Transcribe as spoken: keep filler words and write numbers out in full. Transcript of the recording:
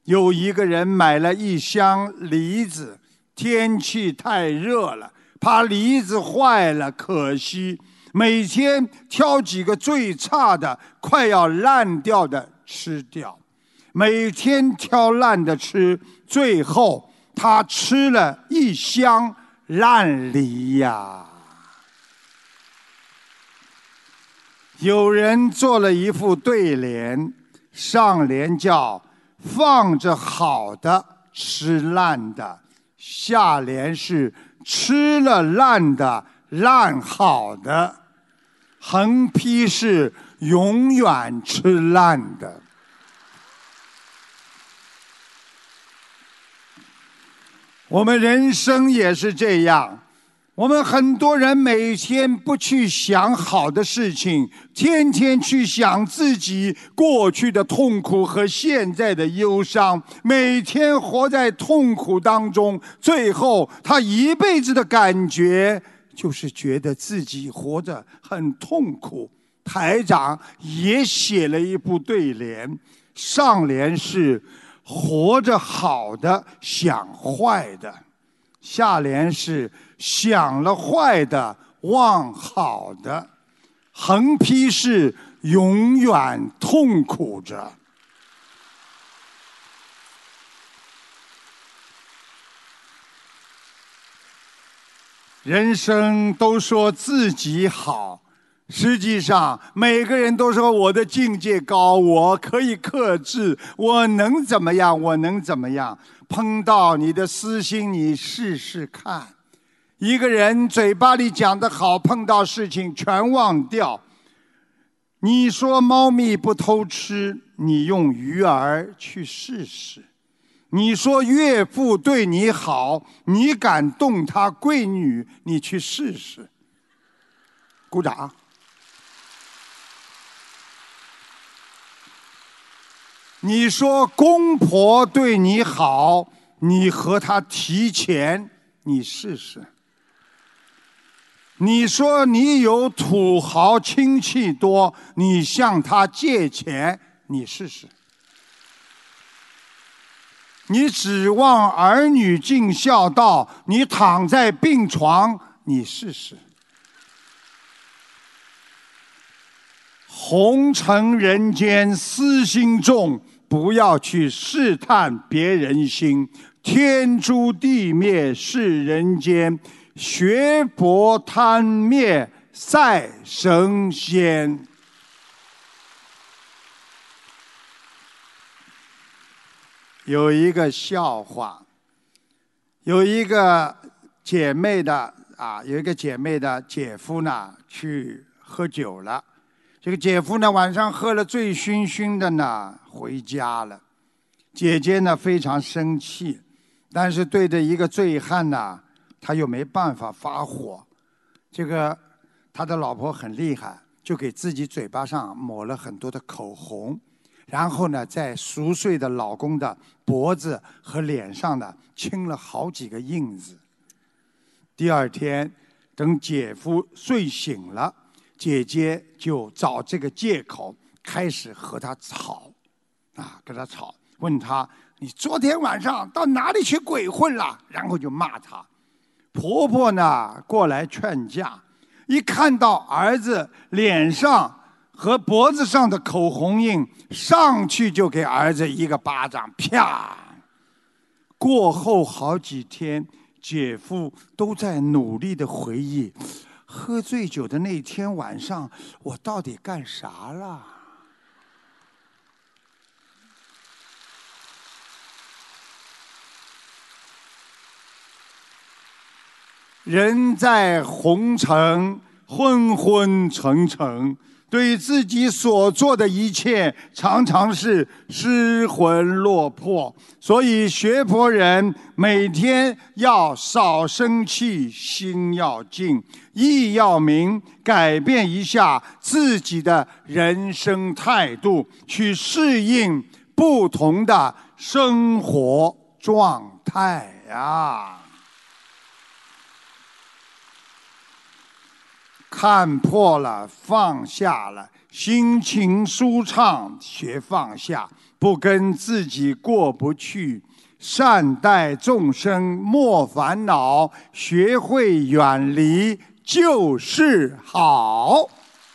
有一个人买了一箱梨子，天气太热了，怕梨子坏了，可惜每天挑几个最差的、快要烂掉的吃掉，每天挑烂的吃，最后他吃了一箱烂梨呀。有人做了一副对联，上联叫放着好的吃烂的，下联是吃了烂的烂好的，横批是永远吃烂的。我们人生也是这样，我们很多人每天不去想好的事情，天天去想自己过去的痛苦和现在的忧伤，每天活在痛苦当中，最后他一辈子的感觉就是觉得自己活得很痛苦。台长也写了一部对联，上联是活着好的想坏的，下联是想了坏的忘好的，横批是永远痛苦着。人生都说自己好，实际上每个人都说我的境界高，我可以克制，我能怎么样，我能怎么样。碰到你的私心，你试试看。一个人嘴巴里讲得好，碰到事情全忘掉。你说猫咪不偷吃，你用鱼儿去试试。你说岳父对你好，你敢动他闺女，你去试试。鼓掌。你说公婆对你好，你和他提钱，你试试。你说你有土豪亲戚多，你向他借钱，你试试。你指望儿女尽孝道，你躺在病床，你试试。红尘人间私心重，不要去试探别人心。天诛地灭是人间，学佛贪灭赛神仙。有一个笑话，有一个姐妹的啊，有一个姐妹的姐夫呢去喝酒了。这个姐夫呢晚上喝了醉醺醺的呢回家了，姐姐呢非常生气，但是对着一个醉汉呢，他又没办法发火。这个他的老婆很厉害，就给自己嘴巴上抹了很多的口红，然后呢在熟睡的老公的脖子和脸上呢亲了好几个印子。第二天等姐夫睡醒了，姐姐就找这个借口开始和他吵，啊，跟他吵，问他你昨天晚上到哪里去鬼混了？然后就骂他。婆婆呢过来劝架，一看到儿子脸上和脖子上的口红印，上去就给儿子一个巴掌，啪！过后好几天，姐夫都在努力的回忆，喝醉酒的那天晚上，我到底干啥了？人在红尘，昏昏沉沉，对自己所做的一切常常是失魂落魄。所以学佛人每天要少生气，心要静，意要明，改变一下自己的人生态度，去适应不同的生活状态啊！看破了，放下了，心情舒畅，学放下， 不跟自己过不去。善待众生，莫烦恼，学会远离就是好。